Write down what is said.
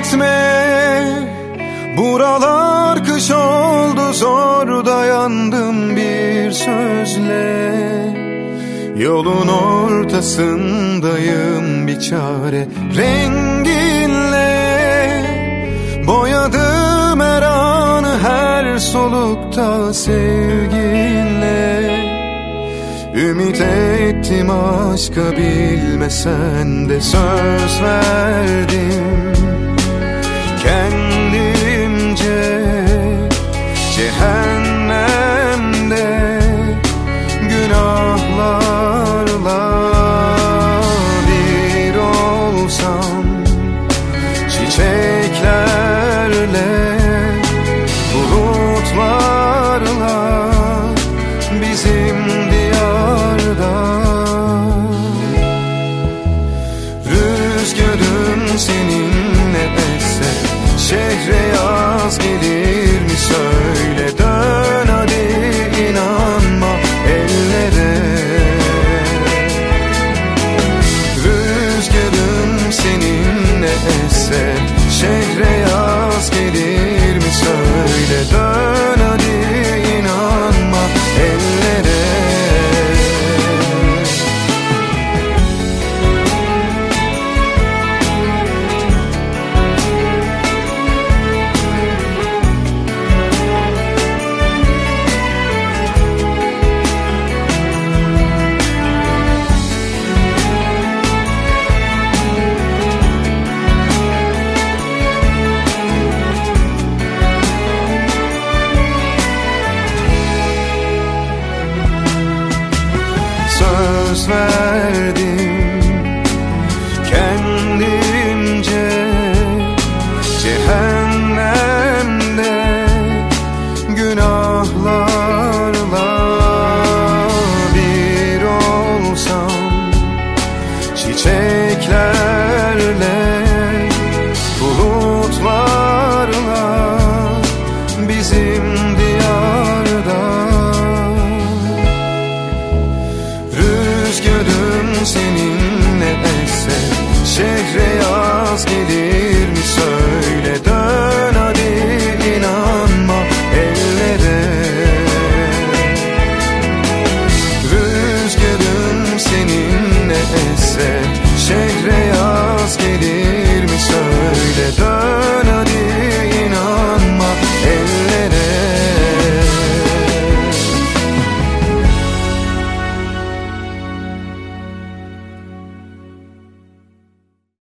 gitme, buralar kış oldu, zor dayandım bir sözle. Yolun ortasındayım, bir çare renginle. Boyadım her anı, her solukta sevginle. Ümit ettim aşka, bilmesen de söz verdim kendimce. Cehennemde günahlarla bir olsam, çiçeklerle, bulutlarla bizim diyarda. Rüzgarım seninle esse, şehre yaz gelir mi söyle. Dön hadi, inanma ellere. Rüzgarım seninle esse, şehre yaz gelir mi söyle. Dön hadi, inanma ellere. Söz verdim kendimce, cehennemde günahlarla bir olsam, çiçeklerle, bulutlarla bizim diyarda. Rüzgarım seninle esse, şehre yaz gelir mi söyle. Dön hadi, inanma ellere. Rüzgarım seninle esse, şehre yaz gelir mi söyle. Dön